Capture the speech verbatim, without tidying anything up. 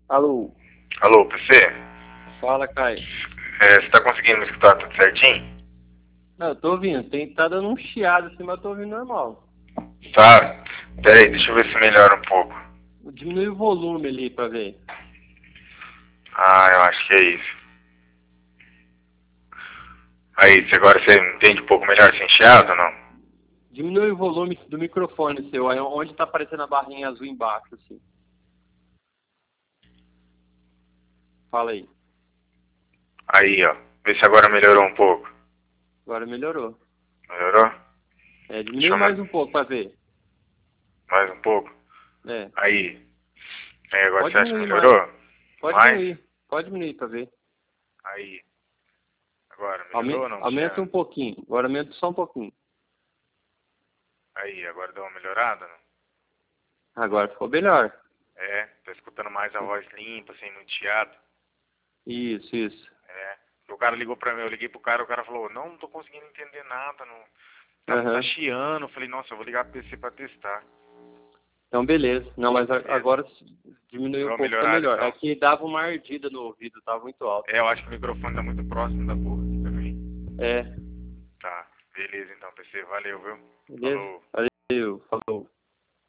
Alô, Alô, P C? fala, Caio. É, você tá conseguindo me escutar tudo certinho? Não, eu tô ouvindo. Tem, tá dando um chiado assim, mas eu tô ouvindo normal. Tá. Pera aí, deixa eu ver se melhora um pouco. Diminui o volume ali pra ver. Ah, eu acho que é isso. Aí, você agora você entende um pouco melhor sem chiado ou não? Diminui o volume do microfone seu, aí onde tá aparecendo a barrinha azul embaixo, assim. Fala aí. Aí, ó. Vê se agora melhorou um pouco. Agora melhorou. Melhorou? É, Deixa diminui eu mais me... um pouco pra ver. mais um pouco. É. Aí. Aí, agora Pode você acha que diminuir mais. melhorou? Pode Mais? diminuir. Pode diminuir pra ver. Aí. Agora, melhorou Aume- ou não, Aumenta chiado? um pouquinho. Agora aumenta só um pouquinho. Aí, agora deu uma melhorada, não? Agora ficou melhor. É, tá escutando mais a voz limpa, sem muito chiado. Isso, isso. É. O cara ligou pra mim, eu liguei pro cara, o cara falou, não, não tô conseguindo entender nada, não. Tá, tá Aham. chiando. Eu falei, nossa, eu vou ligar pro P C pra testar. Então, beleza. Não, mas a- Beleza. agora diminuiu Deu um uma pouco, tá melhorada melhor. É então. que dava uma ardida no ouvido, tava muito alto. É, eu acho que o microfone tá muito próximo da boca aqui também. É, Tá, beleza então, P C. Valeu, viu? beleza? Falou. Valeu.